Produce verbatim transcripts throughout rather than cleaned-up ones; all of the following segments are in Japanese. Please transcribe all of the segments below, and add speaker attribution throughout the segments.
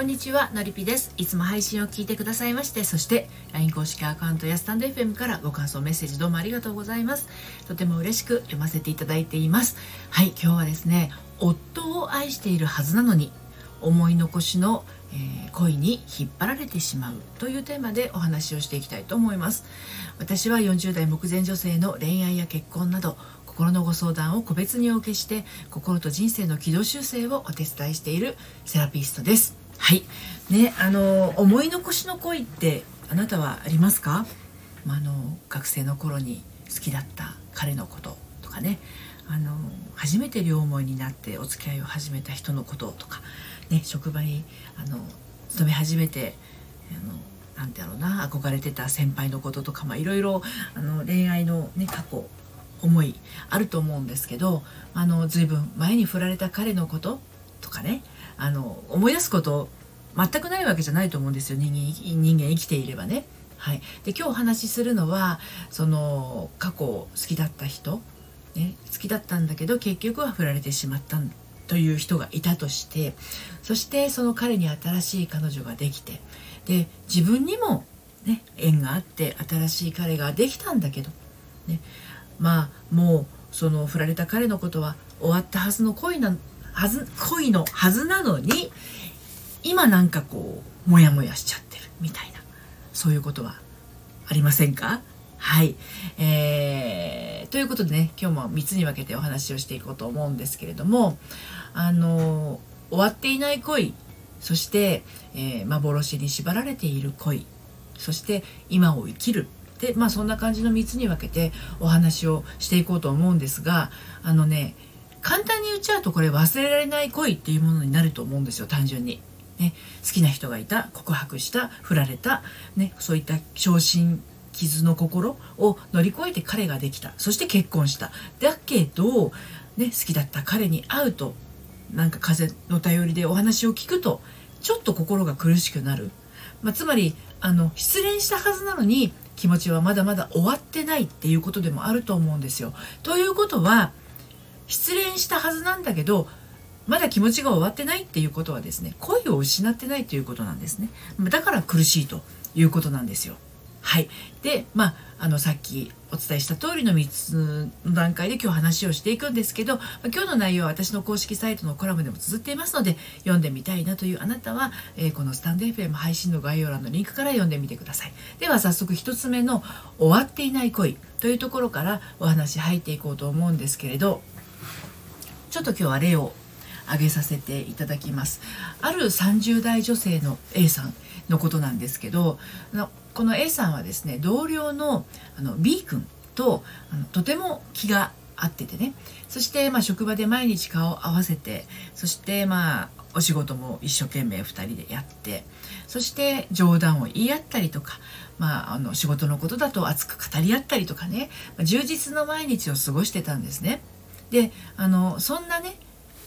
Speaker 1: こんにちは、のりぴです。いつも配信を聞いてくださいまして、そして ライン 公式アカウントやスタンド エフエム からご感想メッセージどうもありがとうございます。とても嬉しく読ませていただいています。はい、今日はですね、夫を愛しているはずなのに思い残しの、えー、恋に引っ張られてしまうというテーマでお話をしていきたいと思います。私はよんじゅう代目前女性の恋愛や結婚など心のご相談を個別にお受けして、心と人生の軌道修正をお手伝いしているセラピストです。はいね、あの思い残しの恋ってあなたはありますか？まあ、あの学生の頃に好きだった彼のこととかね、あの初めて両思いになってお付き合いを始めた人のこととかね、職場にあの勤め始めてあのなんてやろうな、憧れてた先輩のこととか、まあ、いろいろあの恋愛の、ね、過去思いあると思うんですけど、あの随分前に振られた彼のこととかね、あの思い出すこと全くないわけじゃないと思うんですよ。人間人間生きていればね。はい、で今日お話しするのは、その過去好きだった人、ね、好きだったんだけど結局は振られてしまったという人がいたとして、そしてその彼に新しい彼女ができて、で自分にも、ね、縁があって新しい彼ができたんだけど、ね、まあもうその振られた彼のことは終わったはずの恋なはず恋のはずなのに、今なんかこうモヤモヤしちゃってるみたいな、そういうことはありませんか？はい、えー、ということでね、今日もみっつに分けてお話をしていこうと思うんですけれども、あの終わっていない恋、そして、えー、幻に縛られている恋、そして今を生きるで、まあそんな感じのみっつに分けてお話をしていこうと思うんですが、あのね、簡単に言っちゃうとこれ忘れられない恋っていうものになると思うんですよ。単純に、ね、好きな人がいた、告白した、振られた、ね、そういった傷心傷の心を乗り越えて彼ができた、そして結婚した。だけど、ね、好きだった彼に会うと、なんか風の頼りでお話を聞くとちょっと心が苦しくなる、まあ、つまりあの失恋したはずなのに気持ちはまだまだ終わってないっていうことでもあると思うんですよ。ということは、失恋したはずなんだけどまだ気持ちが終わってないっていうことはですね、恋を失ってないということなんですね。だから苦しいということなんですよ。はい。で、まあ、あのさっきお伝えした通りのみっつの段階で今日話をしていくんですけど、今日の内容は私の公式サイトのコラムでも綴っていますので、読んでみたいなというあなたは、えー、このスタンド エフエム 配信の概要欄のリンクから読んでみてください。では早速ひとつめの終わっていない恋というところからお話入っていこうと思うんですけれど、ちょっと今日は例を挙げさせていただきます。あるさんじゅう代女性の A さんのことなんですけど、この A さんはですね、同僚のあの B 君とあのとても気が合っててね、そしてまあ職場で毎日顔を合わせて、そしてまあお仕事も一生懸命ふたりでやって、そして冗談を言い合ったりとか、まあ、あの仕事のことだと熱く語り合ったりとかね、充実の毎日を過ごしてたんですね。で、あのそんなね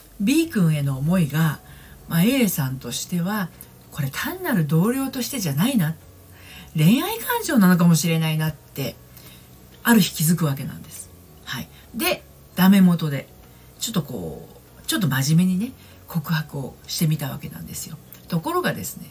Speaker 1: B 君への思いが、まあ、A さんとしてはこれ単なる同僚としてじゃないな、恋愛感情なのかもしれないなってある日気づくわけなんです。はい、でダメ元でちょっとこうちょっと真面目にね告白をしてみたわけなんですよ。ところがですね、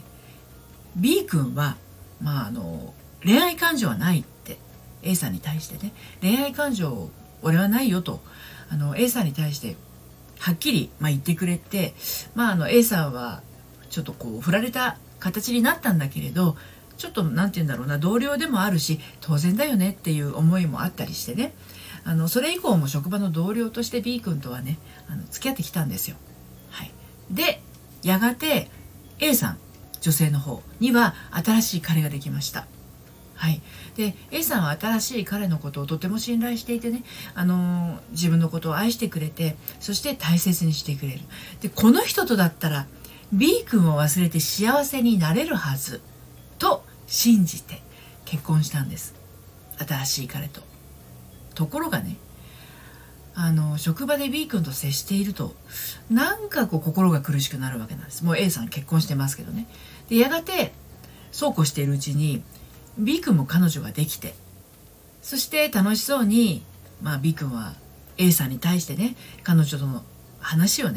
Speaker 1: B 君は、まあ、あの恋愛感情はないって A さんに対してね、恋愛感情俺はないよとあの A さんに対してはっきり、まあ、言ってくれて、まあ、あの A さんはちょっとこう振られた形になったんだけれど、ちょっとなんて言うんだろうな、同僚でもあるし当然だよねっていう思いもあったりしてね、あのそれ以降も職場の同僚として B 君とはねあの付き合ってきたんですよ。はい、でやがて A さん、女性の方には新しい彼ができました。はい、で A さんは新しい彼のことをとても信頼していてね、あのー、自分のことを愛してくれて、そして大切にしてくれる。でこの人とだったら B 君を忘れて幸せになれるはずと信じて結婚したんです、新しい彼と。ところがね、あの職場で B 君と接しているとなんかこう心が苦しくなるわけなんです。もう A さん結婚してますけどね。でやがてそうこうしているうちに B 君も彼女ができて、そして楽しそうに、まあ、B 君は A さんに対してね彼女との話をね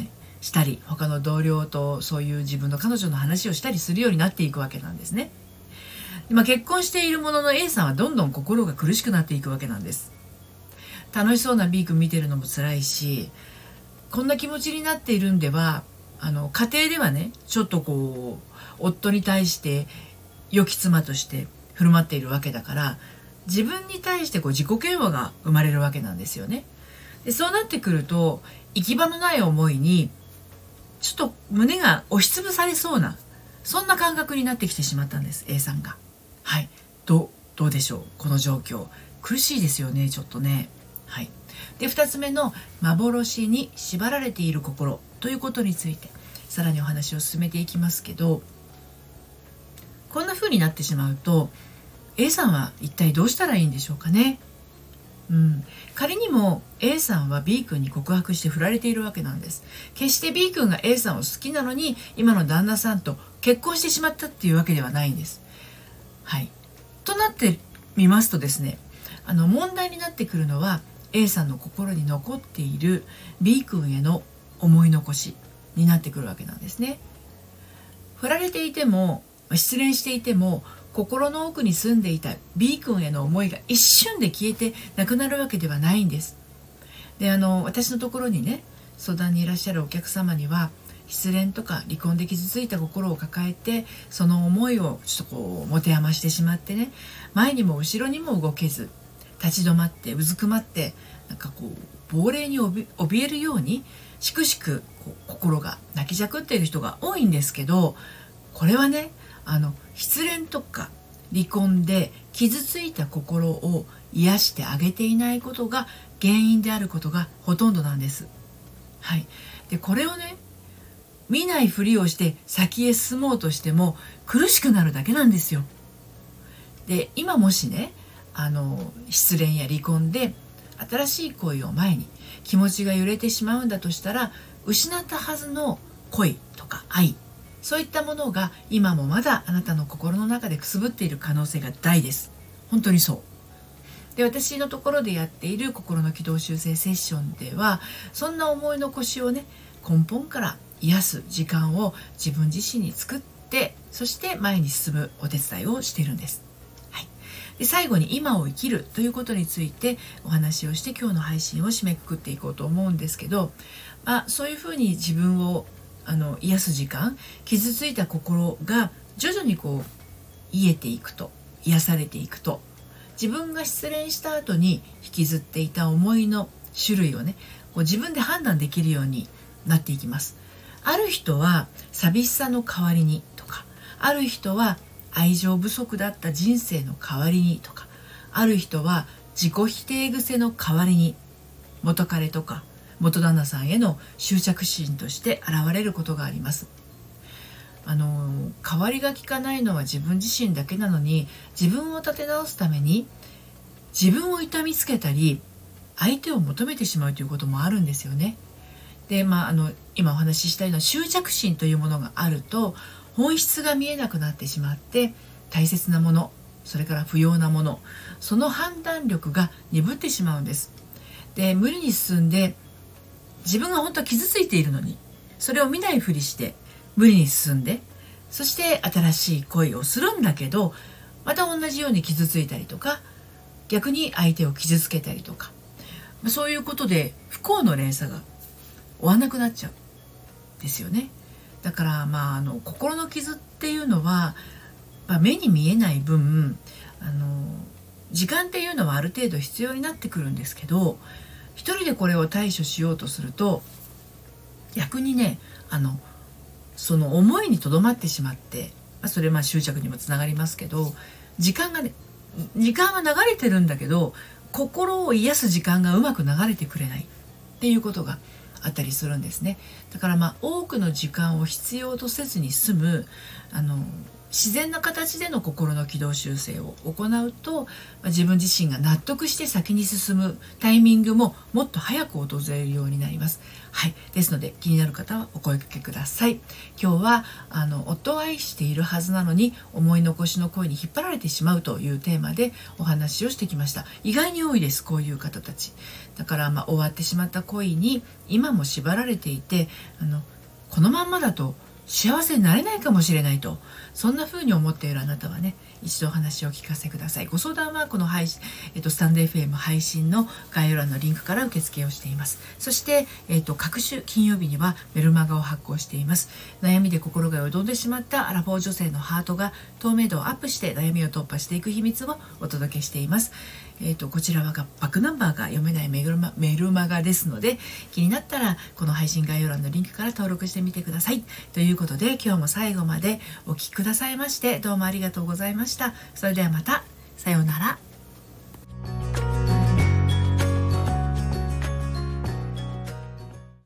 Speaker 1: したり、他の同僚とそういう自分の彼女の話をしたりするようになっていくわけなんですね。で、まあ、結婚しているものの A さんはどんどん心が苦しくなっていくわけなんです。楽しそうな B 君見てるのも辛いし、こんな気持ちになっているんでは、あの家庭ではね、ちょっとこう夫に対して良き妻として振る舞っているわけだから、自分に対してこう自己嫌悪が生まれるわけなんですよね。で、そうなってくると行き場のない思いにちょっと胸が押しつぶされそうな、そんな感覚になってきてしまったんです、 A さんが。はい、どうどうでしょう、この状況。苦しいですよね、ちょっとね。はい。で、ふたつめの幻に縛られている心ということについてさらにお話を進めていきますけど、こんな風になってしまうと A さんは一体どうしたらいいんでしょうかね。うん、仮にも A さんは B 君に告白して振られているわけなんです。決して B 君が A さんを好きなのに今の旦那さんと結婚してしまったっていうわけではないんです。はい。となってみますとですね、あの問題になってくるのは A さんの心に残っている B 君への思い残しになってくるわけなんですね。振られていても失恋していても心の奥に住んでいた B 君への思いが一瞬で消えてなくなるわけではないんです。で、あの私のところにね、相談にいらっしゃるお客様には失恋とか離婚で傷ついた心を抱えて、その思いをちょっとこう持て余してしまってね、前にも後ろにも動けず立ち止まってうずくまって、なんかこう亡霊に怯えるようにしくしくこう心が泣きじゃくっている人が多いんですけど、これはね、あの失恋とか離婚で傷ついた心を癒してあげていないことが原因であることがほとんどなんです。はい。で、これをね、見ないふりをして先へ進もうとしても苦しくなるだけなんですよ。で、今もしね、あの失恋や離婚で新しい恋を前に気持ちが揺れてしまうんだとしたら、失ったはずの恋とか愛、そういったものが今もまだあなたの心の中でくすぶっている可能性が大です。本当にそう。で、私のところでやっている心の軌道修正セッションでは、そんな思い残しをね、根本から癒す時間を自分自身に作って、そして前に進むお手伝いをしているんです。はい。で、最後に今を生きるということについてお話をして今日の配信を締めくくっていこうと思うんですけど、まあ、そういうふうに自分をあの癒す時間、傷ついた心が徐々にこう癒えていくと、癒されていくと、自分が失恋した後に引きずっていた思いの種類をね、こう自分で判断できるようになっていきます。ある人は寂しさの代わりにとか、ある人は愛情不足だった人生の代わりにとか、ある人は自己否定癖の代わりに元彼とか元旦那さんへの執着心として現れることがあります。あの代わりが利かないのは自分自身だけなのに、自分を立て直すために自分を痛みつけたり相手を求めてしまうということもあるんですよね。で、まあ、あの今お話ししたような執着心というものがあると本質が見えなくなってしまって、大切なもの、それから不要なもの、その判断力が鈍ってしまうんです。で、無理に進んで自分が本当は傷ついているのにそれを見ないふりして無理に進んで、そして新しい恋をするんだけど、また同じように傷ついたりとか、逆に相手を傷つけたりとか、そういうことで不幸の連鎖が終わんなくなっちゃうんですよね。だからまあ、あの心の傷っていうのは、まあ、目に見えない分、あの時間っていうのはある程度必要になってくるんですけど、一人でこれを対処しようとすると逆にね、あのその思いにとどまってしまって、まあ、それまあ執着にもつながりますけど、時間がね時間は流れてるんだけど心を癒す時間がうまく流れてくれないっていうことがあったりするんですね。だからまあ多くの時間を必要とせずに済むあの自然な形での心の軌道修正を行うと、自分自身が納得して先に進むタイミングももっと早く訪れるようになります。はい、ですので気になる方はお声掛けください。今日はあの夫を愛しているはずなのに思い残しの恋に引っ張られてしまうというテーマでお話をしてきました。意外に多いです、こういう方たち。だから、まあ、終わってしまった恋に今も縛られていて、あのこのまんまだと幸せになれないかもしれないと、そんな風に思っているあなたはね、一度お話を聞かせてください。ご相談はこの配信、えっと、スタンド エフエム 配信の概要欄のリンクから受付をしています。そして、えっと、各週金曜日にはメルマガを発行しています。悩みで心がよどんでしまったアラフォー女性のハートが透明度をアップして悩みを突破していく秘密をお届けしています。えっと、こちらはバックナンバーが読めないメルマ、メルマガですので、気になったらこの配信概要欄のリンクから登録してみてください。ということで、今日も最後までお聞きくださいましてどうもありがとうございました。それではまた。さようなら。